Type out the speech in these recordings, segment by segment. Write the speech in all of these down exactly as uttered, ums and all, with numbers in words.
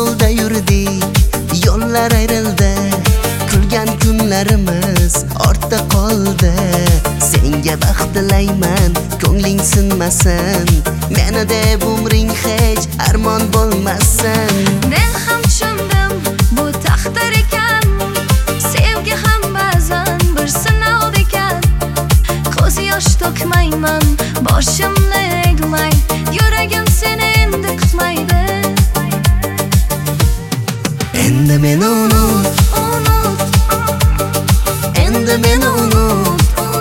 yo'lda yurdik, yo'llar ayrildi, kulgan kunlarimiz ortda qoldi. Senga baxt tilayman, ko'ngling sinmasin, meni deb umring hech armon bo'lmasin. Men ham tushundim, bu taqdir ekan, sevgi ham ba'zan bir sinov ekan. Ko'z yosh to'kmayman, boshimni egmay, yuragim seni endi kutmaydi. Endi meni unut, Unut, endi meni unut.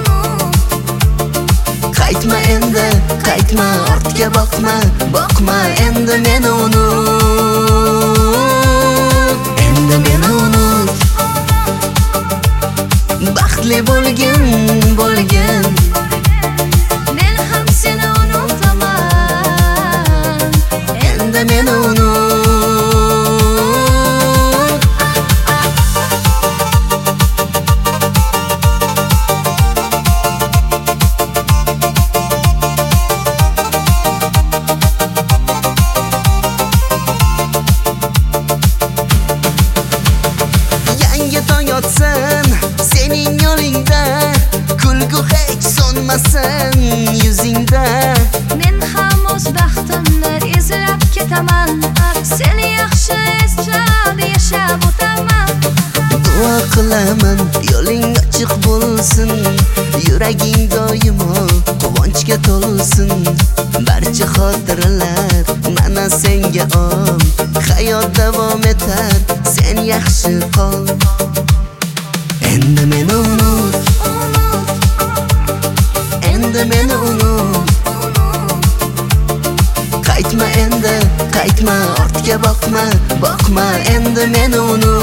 Qaytma endi, qaytma, ortga boqma, boqma, endi meni unut. Endi meni unut. Baxtli bo'lgin, bo'lgin. men ham seni unutaman. Endi meni unut. Yotsin sening yo'lingda, kulgu hech so'nmasin yuzingda. Men ham o'z baxtimni izlab ketaman, seni yaxshi eslab yashab o'taman. Duo qilaman, yo'ling ochiq bo'lsin, yuraging doimo quvonchga to'lsin. Barcha xotiralar mana senga om, hayot davom etar, sen yaxshi qol. Endi meni unut, endi meni unut. Qaytma endi, qaytma, ortga boqma, boqma, endi meni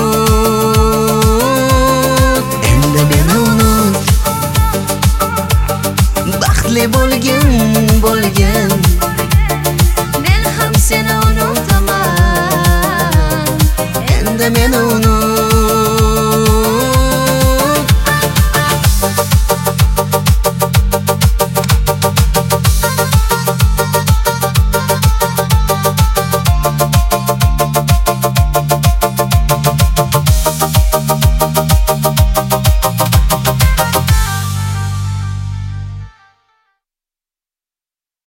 unut. Endi meni unut. Baxtli bo'lgin, bo'lgin. Men ham seni unutaman.